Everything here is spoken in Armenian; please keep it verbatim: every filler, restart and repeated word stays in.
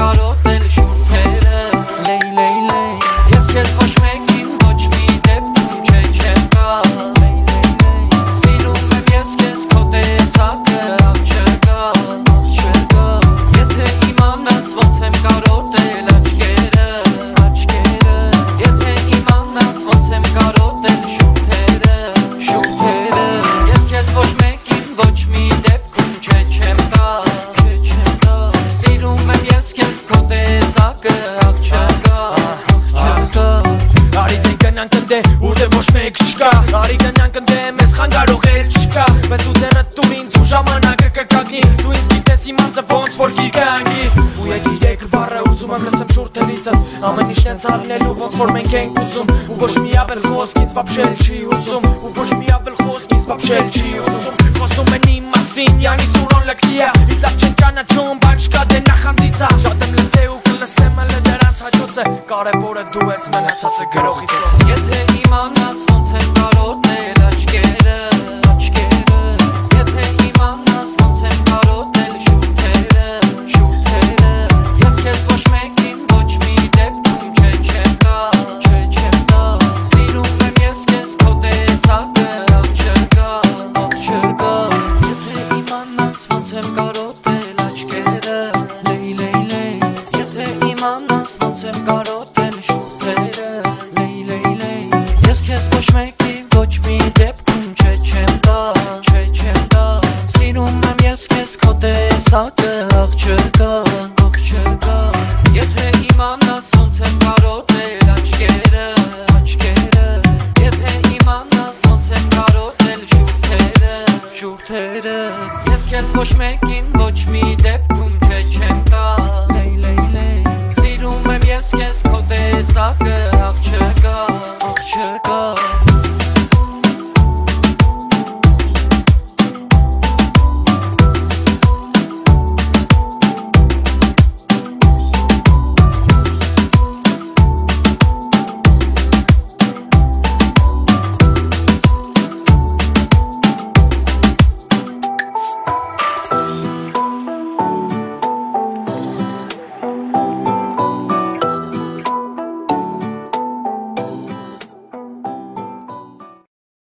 կարոտել շուրթերը Լեյ լեյ լեյ Ես քեզ ոչ մեկին ոչ մի դեպքում չէ չեմ գա Լեյ լեյ լեյ Սիրում եմ ես քեզ քո տեսակը աղ չկա աղ չկա Եթե իմանաս ոնց եմ կարոտել աչքերը աչքերը Եթե իմանաս ոնց եմ կարոտել շուրթերը շուրթերը Ես քեզ ոչ մեկին ոչ մի դեպքում չէ չեմ գա չէ չեմ գա Սիրում եմ ես քեզ քո տեսակը աղ չկա աղ չկա Արի դե գնանք ընդ ուր դե ոչ մեկ չկա Արի գնանք ընդ մեզ խանգարող էլ չկա Մեզ ու դերը տուր ինձ ու ժամանակը կկագնի Դու ինձ գիտես իմ անձը ոնց որ գիրկանգի Ու եկի եկ բարը ուզում եմ լսեմ շուրթերիցը Ամեն ինչ նենց արինելու ոնց որ մենք ենք ուզում Ու ոչ մի ավել խոսք ինձ վապշել չի ուզում Ու ոչ մի ավել խոսք ինձ վապշել չի ուզում Խոսում են իմ մասին յանի սուրոն լկլիա Իսկ լավ չեն ճանաչում բան չկա դե նախանձիցա Շատ եմ լսե ու կլսեմ հլը դրանց հաջոցը Կարևորը դու ես մնացածը գրողից Եթե իմանաս ոնց եմ կարոտել աչքերը աչքերը Եթե իմանաս ոնց եմ կարոտել շուրթերը շուրթերը Ես քեզ ոչ մեկին ոչ մի դեպքում չէ չեմ գա չէ չեմ գա Սիրում եմ ես քեզ քո տեսակը աղ չկա աղ չկա Եթե իմանաս ոնց եմ կարոտել աչքերը Լեյ լեյ լեյ Եթե իմանաս ոնց եմ կարոտել շուրթերը Լեյ լեյ լեյ Ես քեզ ոչ մեկի ոչ մի դեպքում չէ չեմ գա չէ չեմ գա Սիրում եմ ես քեզ քո տեսակը աղ չկա աղ չկա Եթե իմանաս ոնց եմ կարոտել աչքերը աչքերը Եթե իմանաս ոնց եմ կարոտել շուրթերը շուրթերը Ես քեզ ոչ մեկին ոչ մի դեպքում